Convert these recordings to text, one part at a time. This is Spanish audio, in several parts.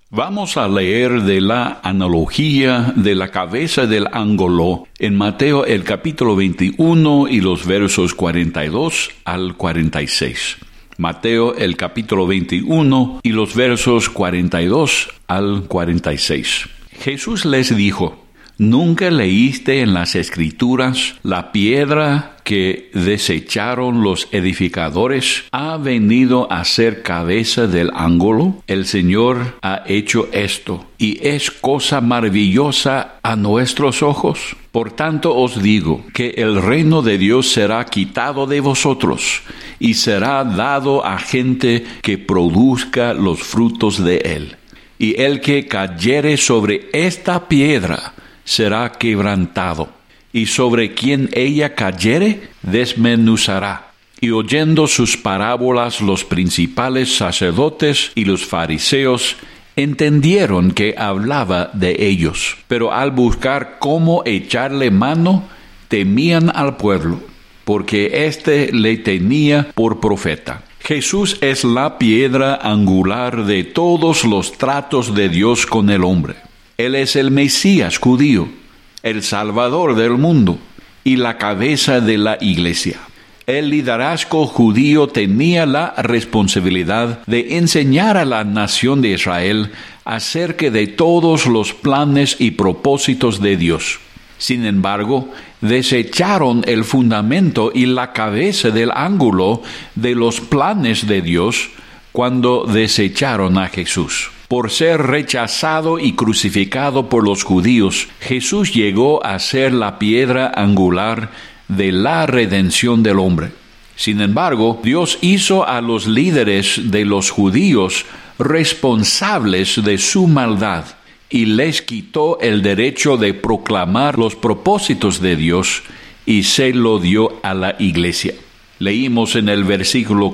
Vamos a leer de la analogía de la cabeza del ángulo en Mateo el capítulo 21 y los versos 42 al 46. Mateo el capítulo 21 y los versos 42 al 46. Jesús les dijo: ¿Nunca leíste en las Escrituras la piedra que desecharon los edificadores ha venido a ser cabeza del ángulo? El Señor ha hecho esto, y es cosa maravillosa a nuestros ojos. Por tanto os digo que el reino de Dios será quitado de vosotros, y será dado a gente que produzca los frutos de él. Y el que cayere sobre esta piedra será quebrantado, y sobre quien ella cayere, desmenuzará. Y oyendo sus parábolas, los principales sacerdotes y los fariseos entendieron que hablaba de ellos, pero al buscar cómo echarle mano, temían al pueblo, porque éste le tenía por profeta. Jesús es la piedra angular de todos los tratos de Dios con el hombre. Él es el Mesías judío, el Salvador del mundo y la cabeza de la iglesia. El liderazgo judío tenía la responsabilidad de enseñar a la nación de Israel acerca de todos los planes y propósitos de Dios. Sin embargo, desecharon el fundamento y la cabeza del ángulo de los planes de Dios cuando desecharon a Jesús. Por ser rechazado y crucificado por los judíos, Jesús llegó a ser la piedra angular de la redención del hombre. Sin embargo, Dios hizo a los líderes de los judíos responsables de su maldad y les quitó el derecho de proclamar los propósitos de Dios y se lo dio a la iglesia. Leímos en el versículo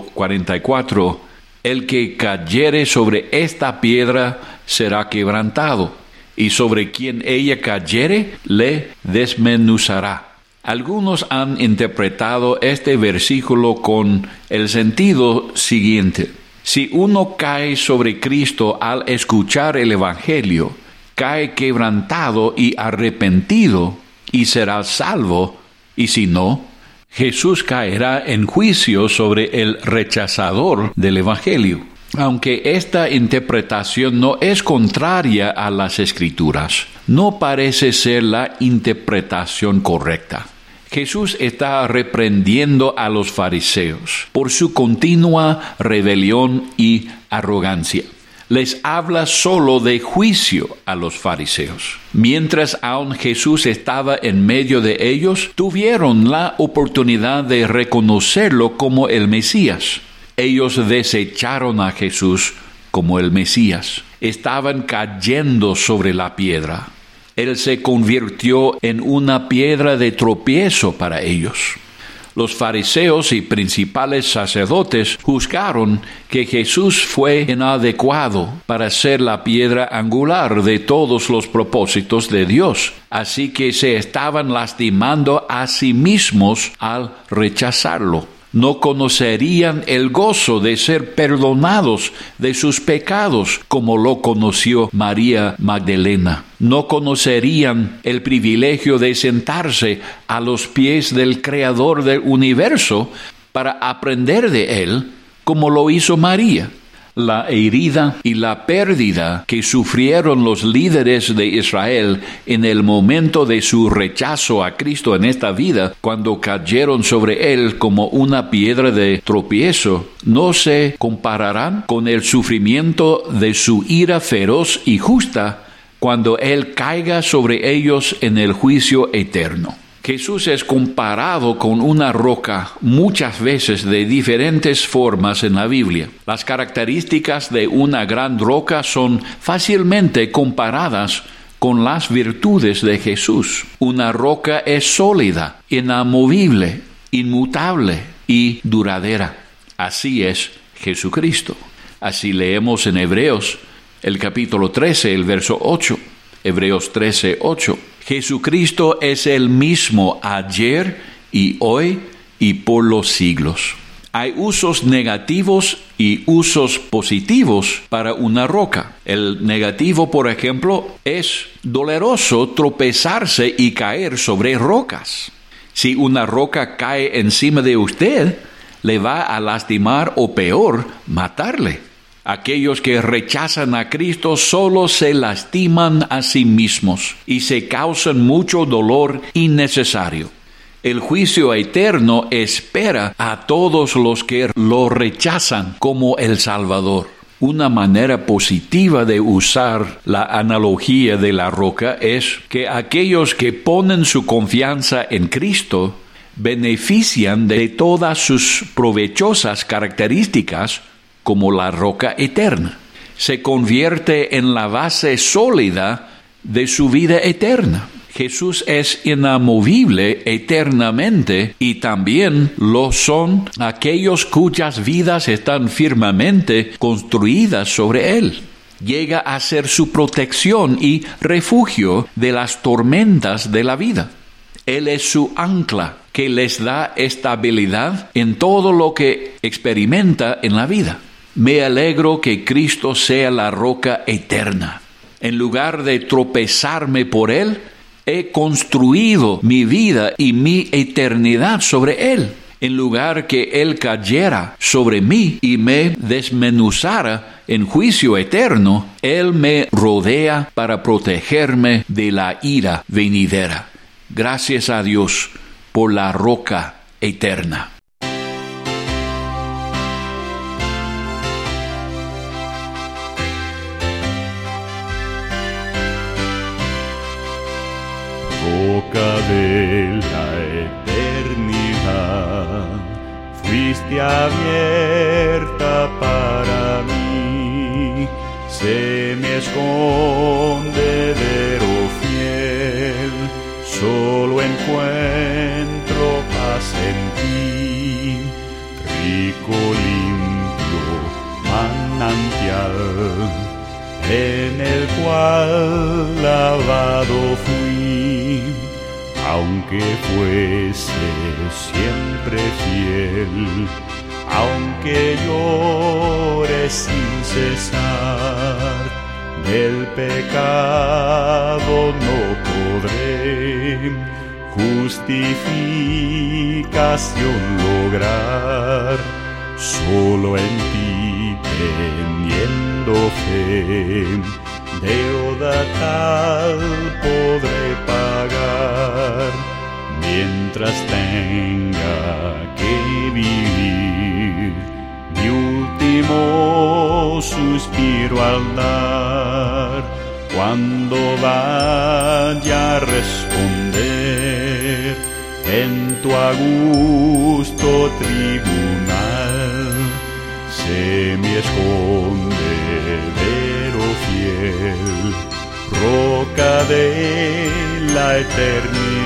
44: el que cayere sobre esta piedra será quebrantado, y sobre quien ella cayere le desmenuzará. Algunos han interpretado este versículo con el sentido siguiente: si uno cae sobre Cristo al escuchar el Evangelio, cae quebrantado y arrepentido y será salvo, y si no, Jesús caerá en juicio sobre el rechazador del Evangelio. Aunque esta interpretación no es contraria a las Escrituras, no parece ser la interpretación correcta. Jesús está reprendiendo a los fariseos por su continua rebelión y arrogancia. Les habla solo de juicio a los fariseos. Mientras aún Jesús estaba en medio de ellos, tuvieron la oportunidad de reconocerlo como el Mesías. Ellos desecharon a Jesús como el Mesías. Estaban cayendo sobre la piedra. Él se convirtió en una piedra de tropiezo para ellos. Los fariseos y principales sacerdotes juzgaron que Jesús fue inadecuado para ser la piedra angular de todos los propósitos de Dios. Así que se estaban lastimando a sí mismos al rechazarlo. No conocerían el gozo de ser perdonados de sus pecados como lo conoció María Magdalena. No conocerían el privilegio de sentarse a los pies del Creador del universo para aprender de Él como lo hizo María. La herida y la pérdida que sufrieron los líderes de Israel en el momento de su rechazo a Cristo en esta vida, cuando cayeron sobre Él como una piedra de tropiezo, no se compararán con el sufrimiento de su ira feroz y justa cuando Él caiga sobre ellos en el juicio eterno. Jesús es comparado con una roca muchas veces de diferentes formas en la Biblia. Las características de una gran roca son fácilmente comparadas con las virtudes de Jesús. Una roca es sólida, inamovible, inmutable y duradera. Así es Jesucristo. Así leemos en Hebreos, el capítulo 13, el verso 8. Hebreos 13, 8. Jesucristo es el mismo ayer y hoy y por los siglos. Hay usos negativos y usos positivos para una roca. El negativo, por ejemplo, es doloroso tropezarse y caer sobre rocas. Si una roca cae encima de usted, le va a lastimar o peor, matarle. Aquellos que rechazan a Cristo solo se lastiman a sí mismos y se causan mucho dolor innecesario. El juicio eterno espera a todos los que lo rechazan como el Salvador. Una manera positiva de usar la analogía de la roca es que aquellos que ponen su confianza en Cristo benefician de todas sus provechosas características como la roca eterna. Se convierte en la base sólida de su vida eterna. Jesús es inamovible eternamente y también lo son aquellos cuyas vidas están firmemente construidas sobre Él. Llega a ser su protección y refugio de las tormentas de la vida. Él es su ancla que les da estabilidad en todo lo que experimenta en la vida. Me alegro que Cristo sea la roca eterna. En lugar de tropezarme por Él, he construido mi vida y mi eternidad sobre Él. En lugar que Él cayera sobre mí y me desmenuzara en juicio eterno, Él me rodea para protegerme de la ira venidera. Gracias a Dios por la roca eterna. Roca de la eternidad, fuiste abierta para mí, semi-escondedero fiel, solo encuentro paz en ti, rico, limpio, manantial, en el cual lavado fui, aunque fuese siempre fiel, aunque llore sin cesar, del pecado no podré justificación lograr, solo en ti teniendo fe, deuda tal podré pagar, mientras tenga que vivir mi último suspiro al dar, cuando vaya a responder en tu augusto tribunal, sé mi escondedero fiel, roca de la eternidad.